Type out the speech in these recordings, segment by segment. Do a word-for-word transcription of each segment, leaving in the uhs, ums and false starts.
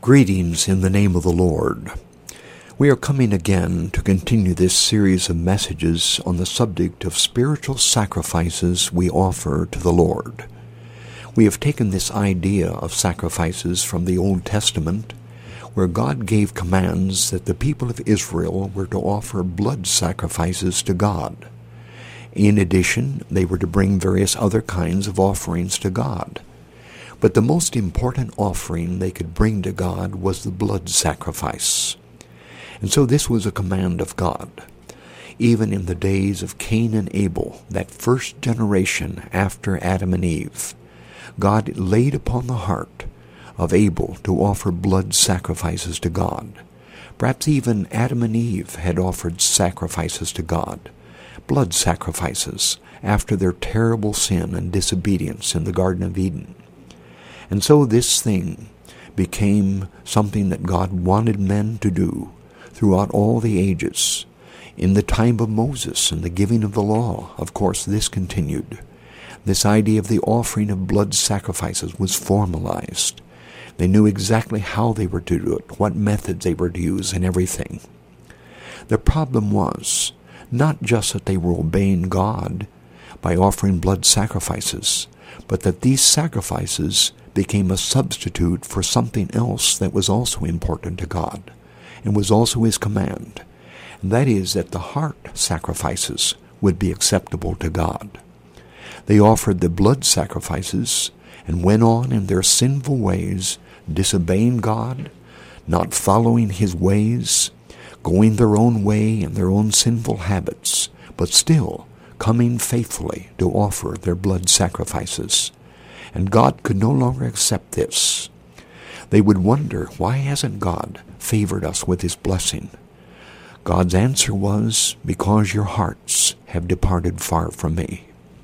Greetings in the name of the Lord. We are coming again to continue this series of messages on the subject of spiritual sacrifices we offer to the Lord. We have taken this idea of sacrifices from the Old Testament, where God gave commands that the people of Israel were to offer blood sacrifices to God. In addition, they were to bring various other kinds of offerings to God. But the most important offering they could bring to God was the blood sacrifice. And so this was a command of God. Even in the days of Cain and Abel, that first generation after Adam and Eve, God laid upon the heart of Abel to offer blood sacrifices to God. Perhaps even Adam and Eve had offered sacrifices to God, blood sacrifices, after their terrible sin and disobedience in the Garden of Eden. And so this thing became something that God wanted men to do throughout all the ages. In the time of Moses and the giving of the law, of course, this continued. This idea of the offering of blood sacrifices was formalized. They knew exactly how they were to do it, what methods they were to use, and everything. The problem was not just that they were obeying God by offering blood sacrifices, but that these sacrifices became a substitute for something else that was also important to God and was also His command. And that is that the heart sacrifices would be acceptable to God. They offered the blood sacrifices and went on in their sinful ways, disobeying God, not following His ways, going their own way in their own sinful habits, but still coming faithfully to offer their blood sacrifices. And God could no longer accept this. They would wonder, why hasn't God favored us with His blessing? God's answer was, because your hearts have departed far from me.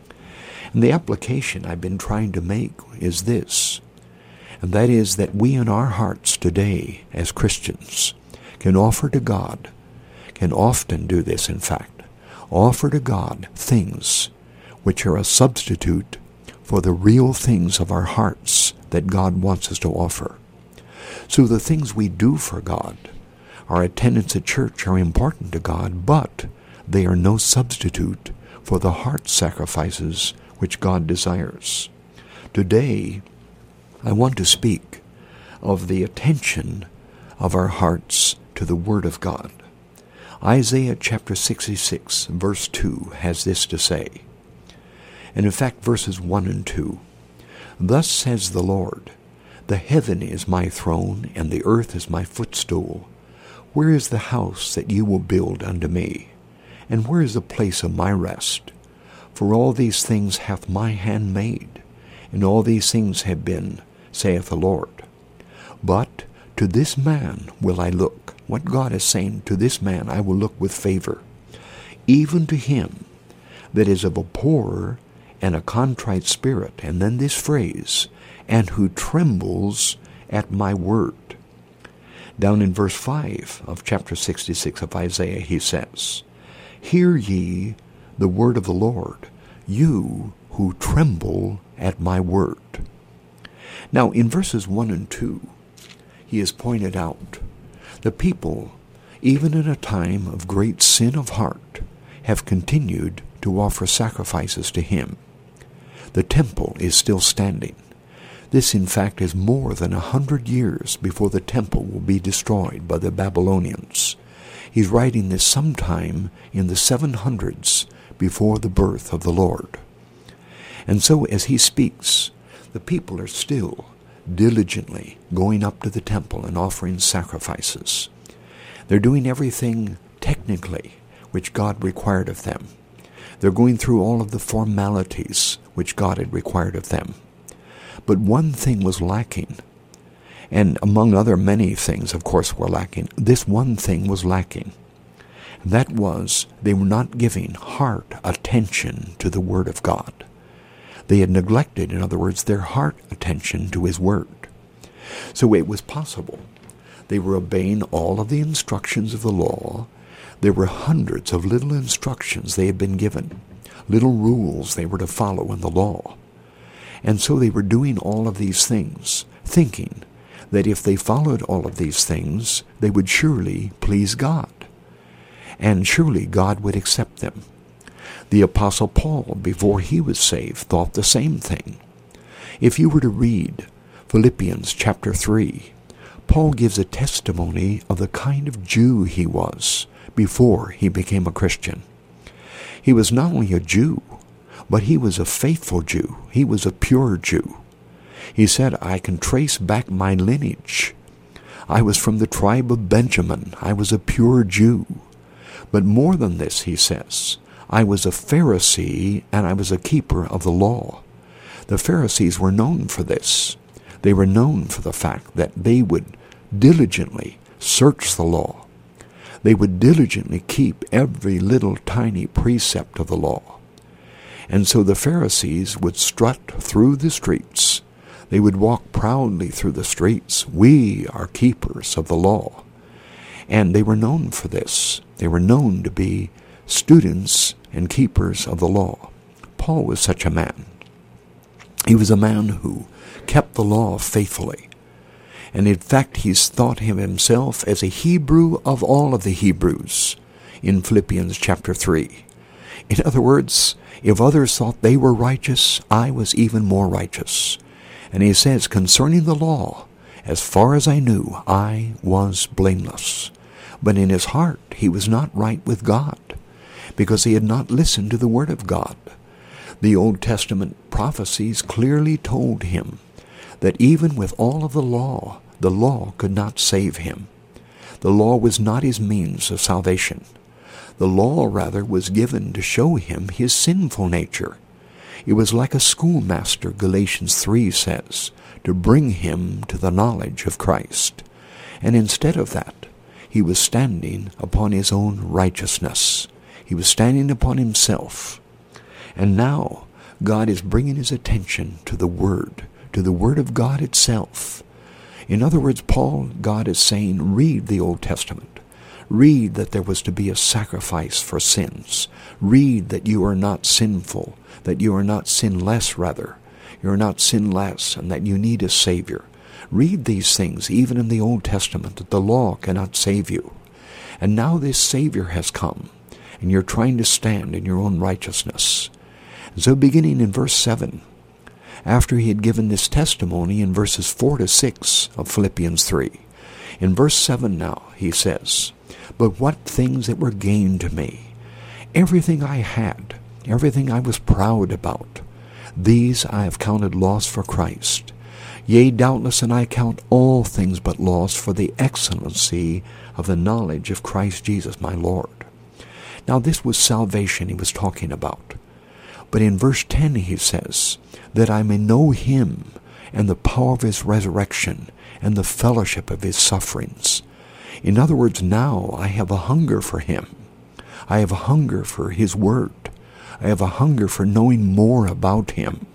And the application I've been trying to make is this, and that is that we in our hearts today as Christians can offer to God, can often do this in fact, offer to God things which are a substitute for the real things of our hearts that God wants us to offer. So the things we do for God, our attendance at church, are important to God, but they are no substitute for the heart sacrifices which God desires. Today, I want to speak of the attention of our hearts to the Word of God. Isaiah chapter sixty-six, verse two, has this to say, and in fact verses one and two, "Thus says the Lord, the heaven is my throne, and the earth is my footstool. Where is the house that you will build unto me? And where is the place of my rest? For all these things hath my hand made, and all these things have been, saith the Lord. But to this man will I look." What God is saying, to this man I will look with favor, even to him that is of a poor and a contrite spirit, and then this phrase, "and who trembles at my word." Down in verse five of chapter sixty-six of Isaiah, he says, "Hear ye the word of the Lord, you who tremble at my word." Now in verses one and two, he has pointed out the people, even in a time of great sin of heart, have continued to offer sacrifices to Him. The temple is still standing. This, in fact, is more than a hundred years before the temple will be destroyed by the Babylonians. He's writing this sometime in the seven hundreds before the birth of the Lord. And so as he speaks, the people are still diligently going up to the temple and offering sacrifices. They're doing everything technically which God required of them. They're going through all of the formalities which God had required of them. But one thing was lacking, and among other many things, of course, were lacking. This one thing was lacking. That was, they were not giving heart attention to the Word of God. They had neglected, in other words, their heart attention to His Word. So it was possible. They were obeying all of the instructions of the law. There were hundreds of little instructions they had been given, little rules they were to follow in the law. And so they were doing all of these things, thinking that if they followed all of these things, they would surely please God. And surely God would accept them. The Apostle Paul, before he was saved, thought the same thing. If you were to read Philippians chapter three, Paul gives a testimony of the kind of Jew he was before he became a Christian. He was not only a Jew, but he was a faithful Jew. He was a pure Jew. He said, I can trace back my lineage. I was from the tribe of Benjamin. I was a pure Jew. But more than this, he says, I was a Pharisee and I was a keeper of the law. The Pharisees were known for this. They were known for the fact that they would diligently search the law. They would diligently keep every little tiny precept of the law. And so the Pharisees would strut through the streets. They would walk proudly through the streets. We are keepers of the law. And they were known for this. They were known to be students and keepers of the law. Paul was such a man. He was a man who kept the law faithfully. And in fact, he's thought of himself as a Hebrew of all of the Hebrews in Philippians chapter three. In other words, if others thought they were righteous, I was even more righteous. And he says, concerning the law, as far as I knew, I was blameless. But in his heart, he was not right with God, because he had not listened to the word of God. The Old Testament prophecies clearly told him that even with all of the law, the law could not save him. The law was not his means of salvation. The law, rather, was given to show him his sinful nature. It was like a schoolmaster, Galatians three says, to bring him to the knowledge of Christ. And instead of that, he was standing upon his own righteousness. He was standing upon himself. And now God is bringing his attention to the Word, to the Word of God itself. In other words, Paul, God is saying, read the Old Testament. Read that there was to be a sacrifice for sins. Read that you are not sinful, that you are not sinless, rather. You are not sinless, and that you need a Savior. Read these things, even in the Old Testament, that the law cannot save you. And now this Savior has come, and you're trying to stand in your own righteousness. So beginning in verse seven, after he had given this testimony in verses four to six of Philippians three, in verse seven now he says, but what things that were gained to me, everything I had, everything I was proud about, these I have counted loss for Christ. Yea, doubtless, and I count all things but loss for the excellency of the knowledge of Christ Jesus my Lord. Now this was salvation he was talking about. But in verse ten he says, that I may know him and the power of his resurrection and the fellowship of his sufferings. In other words, now I have a hunger for him. I have a hunger for his word. I have a hunger for knowing more about him.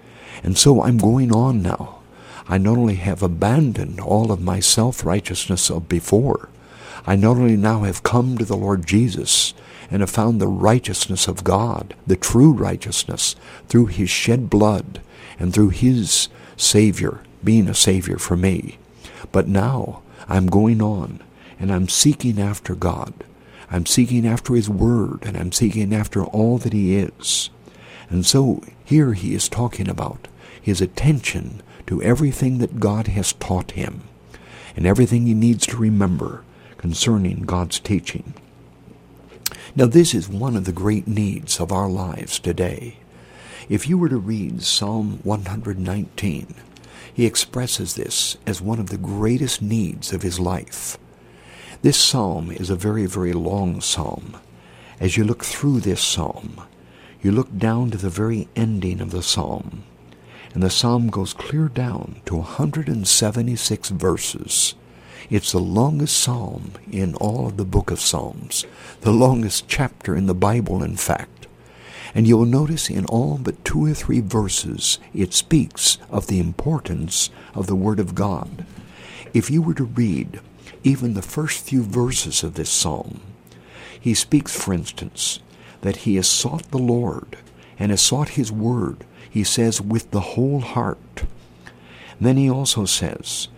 And so I'm going on now. I not only have abandoned all of my self-righteousness of before, I not only now have come to the Lord Jesus and have found the righteousness of God, the true righteousness, through his shed blood and through his Savior, being a Savior for me. But now I'm going on and I'm seeking after God. I'm seeking after his word, and I'm seeking after all that he is. And so here he is talking about his attention to everything that God has taught him and everything he needs to remember concerning God's teaching. Now this is one of the great needs of our lives today. If you were to read Psalm one hundred nineteen, he expresses this as one of the greatest needs of his life. This psalm is a very, very long psalm. As you look through this psalm, you look down to the very ending of the psalm, and the psalm goes clear down to one hundred seventy-six verses. It's the longest psalm in all of the book of Psalms, the longest chapter in the Bible, in fact. And you'll notice in all but two or three verses, it speaks of the importance of the Word of God. If you were to read even the first few verses of this psalm, he speaks, for instance, that he has sought the Lord and has sought his word, he says, with the whole heart. And then he also says,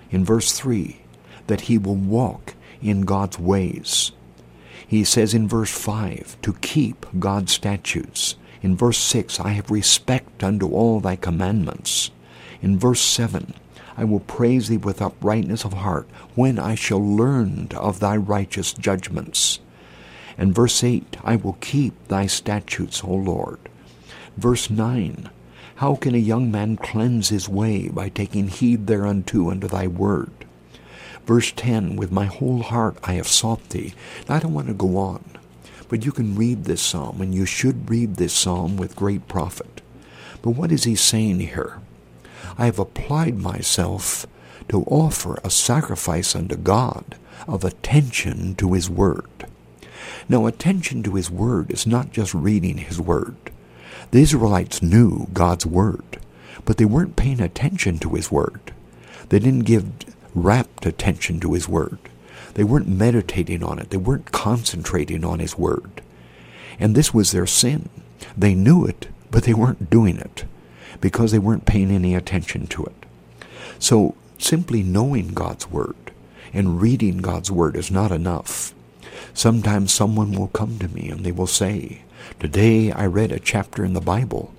In verse three, that he will walk in God's ways. He says in verse five, to keep God's statutes. In verse six, I have respect unto all thy commandments. In verse seven, I will praise thee with uprightness of heart, when I shall learn of thy righteous judgments. And verse eight, I will keep thy statutes, O Lord. Verse nine, how can a young man cleanse his way? By taking heed thereunto unto thy word. Verse ten, with my whole heart I have sought thee. Now, I don't want to go on, but you can read this psalm, and you should read this psalm with great profit. But what is he saying here? I have applied myself to offer a sacrifice unto God of attention to his word. Now, attention to his word is not just reading his word. The Israelites knew God's word, but they weren't paying attention to his word. They didn't give rapt attention to his word. They weren't meditating on it. They weren't concentrating on his word. And this was their sin. They knew it, but they weren't doing it because they weren't paying any attention to it. So simply knowing God's word and reading God's word is not enough. Sometimes someone will come to me and they will say, today I read a chapter in the Bible.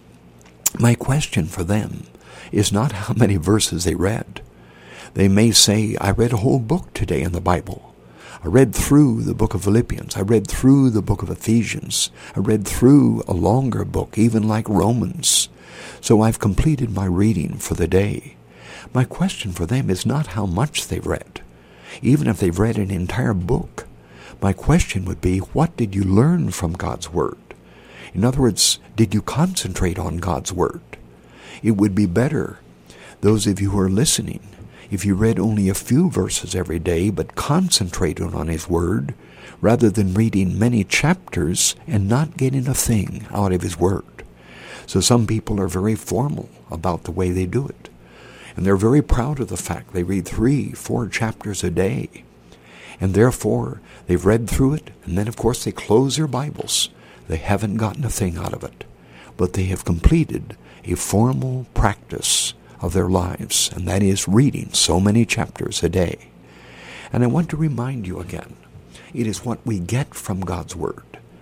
My question for them is not how many verses they read. They may say, I read a whole book today in the Bible. I read through the book of Philippians. I read through the book of Ephesians. I read through a longer book, even like Romans. So I've completed my reading for the day. My question for them is not how much they've read, even if they've read an entire book. My question would be, what did you learn from God's word? In other words, did you concentrate on God's word? It would be better, those of you who are listening, if you read only a few verses every day, but concentrated on his word, rather than reading many chapters and not getting a thing out of his word. So some people are very formal about the way they do it. And they're very proud of the fact they read three, four chapters a day. And therefore, they've read through it, and then of course they close their Bibles. They haven't gotten a thing out of it. But they have completed a formal practice of their lives, and that is reading so many chapters a day. And I want to remind you again, it is what we get from God's word.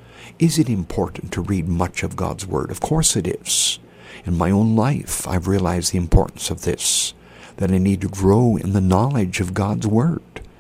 Is it important to read much of God's word? Of course it is. In my own life, I've realized the importance of this, that I need to grow in the knowledge of God's word.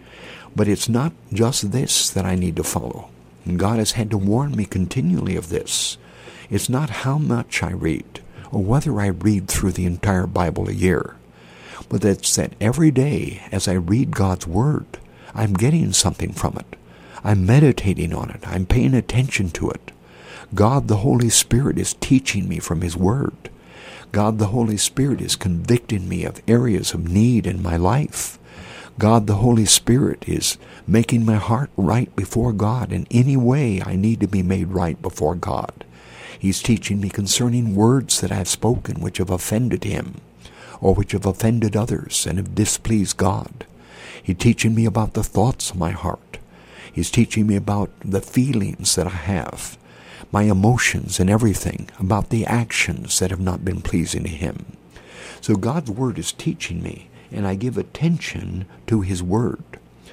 But it's not just this that I need to follow. And God has had to warn me continually of this. It's not how much I read, or whether I read through the entire Bible a year, but it's that every day as I read God's word, I'm getting something from it. I'm meditating on it. I'm paying attention to it. God the Holy Spirit is teaching me from his word. God the Holy Spirit is convicting me of areas of need in my life. God the Holy Spirit is making my heart right before God in any way I need to be made right before God. He's teaching me concerning words that I've spoken which have offended him, or which have offended others and have displeased God. He's teaching me about the thoughts of my heart. He's teaching me about the feelings that I have, my emotions and everything, about the actions that have not been pleasing to him. So God's word is teaching me, and I give attention to his word.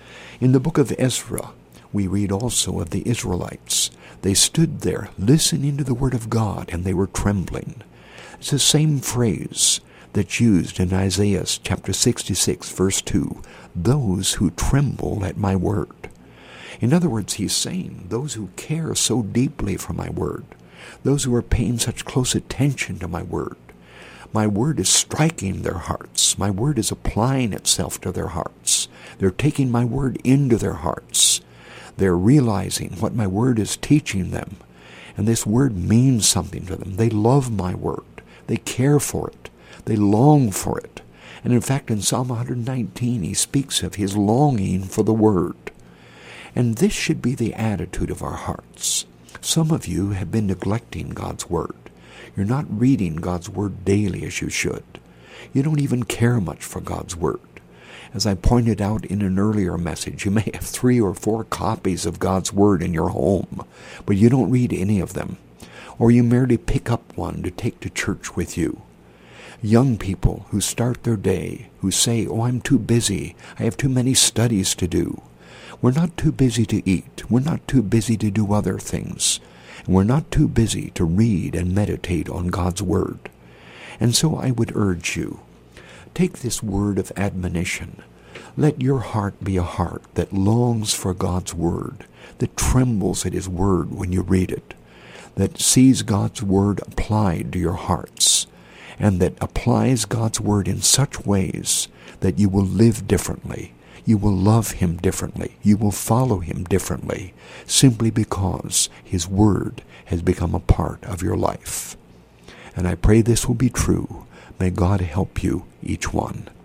In the book of Ezra, we read also of the Israelites. They stood there listening to the word of God, and they were trembling. It's the same phrase that's used in Isaiah chapter sixty-six, verse two, those who tremble at my word. In other words, he's saying, those who care so deeply for my word, those who are paying such close attention to my word, my word is striking their hearts. My word is applying itself to their hearts. They're taking my word into their hearts. They're realizing what my word is teaching them. And this word means something to them. They love my word. They care for it. They long for it. And in fact, in Psalm one nineteen, he speaks of his longing for the word. And this should be the attitude of our hearts. Some of you have been neglecting God's word. You're not reading God's word daily as you should. You don't even care much for God's word. As I pointed out in an earlier message, you may have three or four copies of God's word in your home, but you don't read any of them. Or you merely pick up one to take to church with you. Young people who start their day, who say, oh, I'm too busy, I have too many studies to do. We're not too busy to eat. We're not too busy to do other things. And we're not too busy to read and meditate on God's Word. And so I would urge you, take this word of admonition. Let your heart be a heart that longs for God's Word, that trembles at His Word when you read it, that sees God's Word applied to your hearts, and that applies God's Word in such ways that you will live differently. You will love Him differently. You will follow Him differently, simply because His Word has become a part of your life. And I pray this will be true. May God help you, each one.